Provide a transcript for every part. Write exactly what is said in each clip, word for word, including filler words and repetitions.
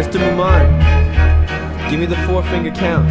Mister Muman, give me the four finger count.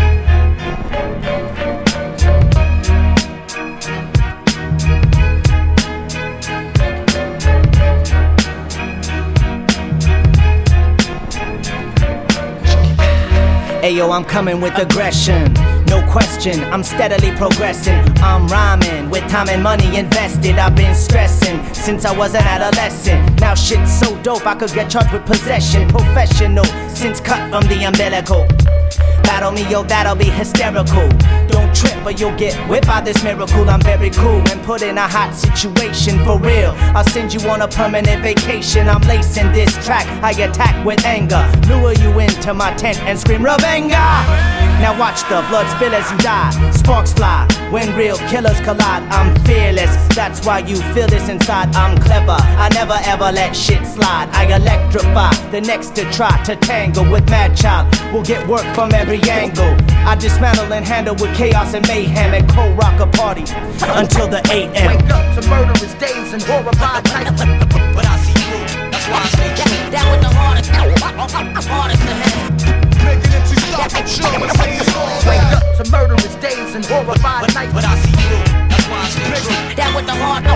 Ayo, I'm coming with aggression, no question, I'm steadily progressing. I'm rhyming, with time and money invested. I've been stressing, since I was an adolescent. Now shit's so dope, I could get charged with possession. Professional, since cut from the umbilical. Battle me, yo, that'll be hysterical. Don't trip or you'll get whipped by this miracle. I'm very cool and put in a hot situation for real. I'll send you on a permanent vacation. I'm lacing this track, I attack with anger. Lure you into my tent and scream Ravenga. Now watch the blood spill as you die. Sparks fly when real killers collide. I'm fearless, that's why you feel this inside. I'm clever, I never ever let shit slide. I electrify the next to try to tangle with Mad Child. We'll get work from every angle. I dismantle and handle with chaos and mayhem and cold rock a party until the A M. Wake up to murderous days and horrified nights. But I see you, that's why I stay true. Down with the hardest, hardest to hit. Making it to stop and chill and say it's all Wake that. up to murderous days and horrified But, nights. but I see you, that's why I stay true. Down with the hard,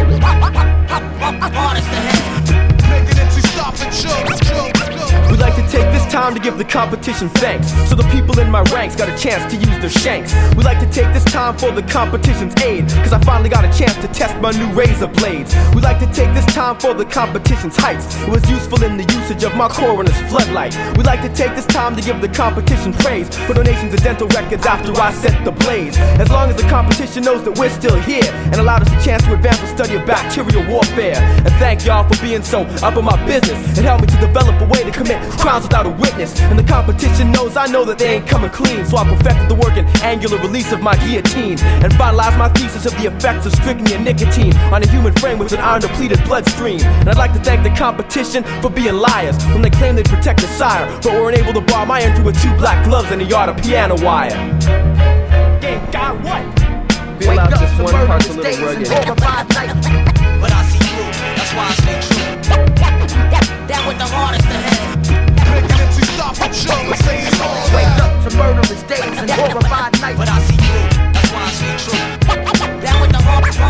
hardest to hit. Making it to stop and chill, chill, chill. We like to take this time to give the competition thanks, so the people in my ranks got a chance to use their shanks. We like to take this time for the competition's aid, cause I finally got a chance to test my new razor blades. We like to take this time for the competition's heights. It was useful in the usage of my coroner's floodlight. We like to take this time to give the competition praise for donations of dental records after I set the blaze. As long as the competition knows that we're still here and allowed us a chance to advance the study of bacterial warfare. And thank y'all for being so up in my business. It helped me to develop a way to commit crimes without a witness. And the competition knows I know that they ain't coming clean, so I perfected the work and angular release of my guillotine and finalized my thesis of the effects of strychnine and nicotine on a human frame with an iron depleted bloodstream. And I'd like to thank the competition for being liars when they claim they protect the sire, but weren't able to bar my entry with two black gloves and a yard of piano wire. Game got what? Be Wake allowed up just to one murderous person days little and rugged. horrified nights. But I see you, that's why I stay true. Down with the hardest to hit. Making it to stop and chill and say it's all Wake that. up to murderous days and horrified nights. But I see you, that's why I stay true. Down with the hardest,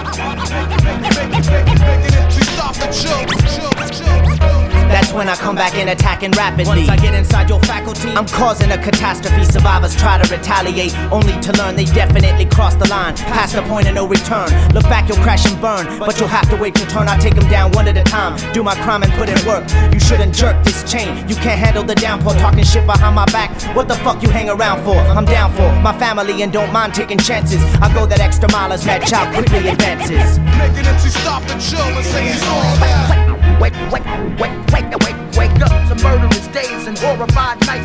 Making it to stop and chill, chill, chill, chill. That's when I come back in attacking rapidly. Once I get inside your faculty, I'm causing a catastrophe. Survivors try to retaliate, only to learn they definitely crossed the line, past the point of no return. Look back, you'll crash and burn, but you'll have to wait your turn. I take them down one at a time, do my crime and put in work. You shouldn't jerk this chain, you can't handle the downpour. Talking shit behind my back, what the fuck you hang around for? I'm down for my family and don't mind taking chances. I go that extra mile as Mad Child quickly advances. Making it to stop and chill and say it's all that. Wake, wake, wake, wake, wake, wake up to murderous days and horrified nights.